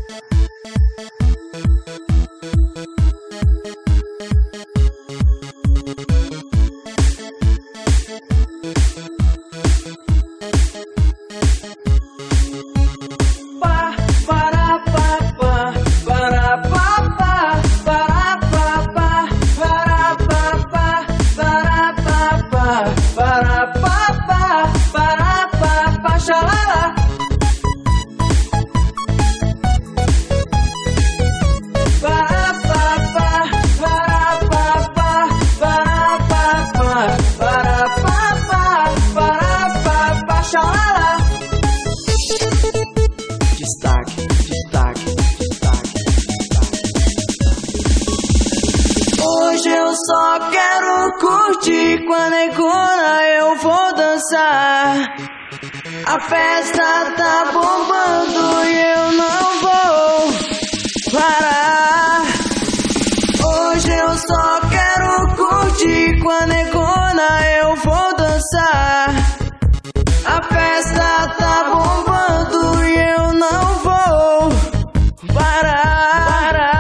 Destaque, destaque, destaque, destaque. Hoje eu só quero curtir, com a negona eu vou dançar. A festa tá bombando e eu não vou parar. Hoje eu só quero curtir, com a negona eu vou dançar. A festa tá bombando e eu não vou parar.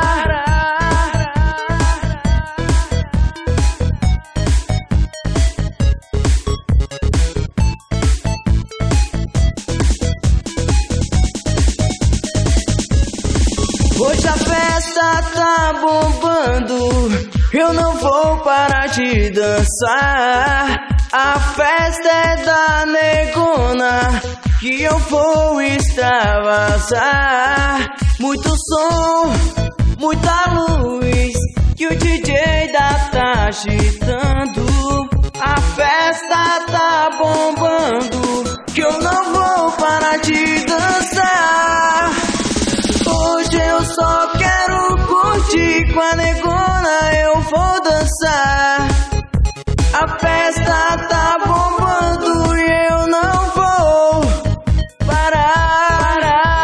Hoje a festa tá bombando, eu não vou parar de dançar. A festa é da negona, que eu vou extravasar. Muito som, muita luz, que o DJ tá agitando. A festa tá bombando, que eu não vou parar de dançar. Hoje eu só quero curtir, com a negona eu vou dançar. A festa tá bombando e eu não vou parar.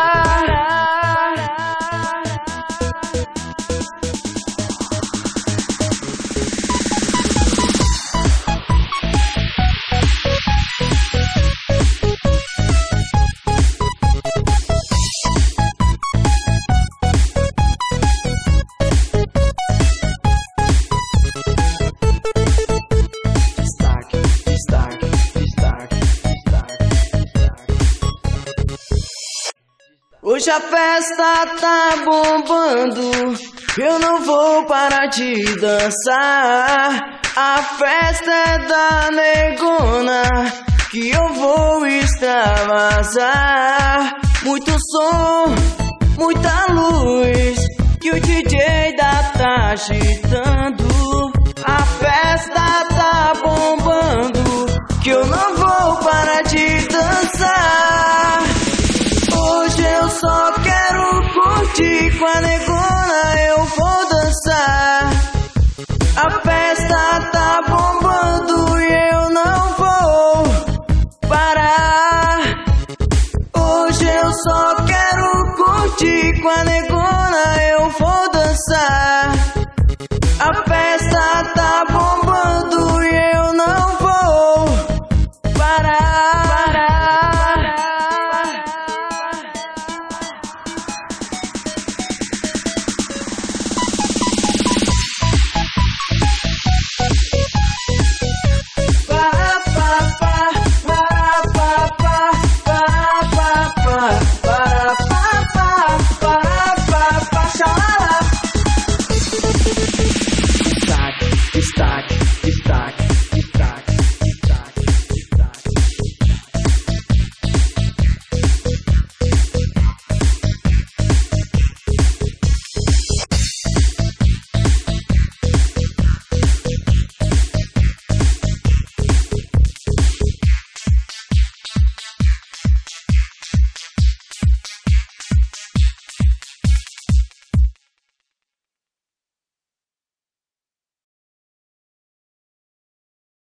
Hoje a festa tá bombando, eu não vou parar de dançar. A festa é da negona, que eu vou extravasar. Muito som, muita luz, que o DJ tá agitando. A festa tá bombando, que eu não vou parar de dançar. Hoje eu só quero curtir, com a negona eu vou dançar. A festa tá bombando e eu não vou parar. Hoje eu só quero curtir, com a negona eu vou dançar.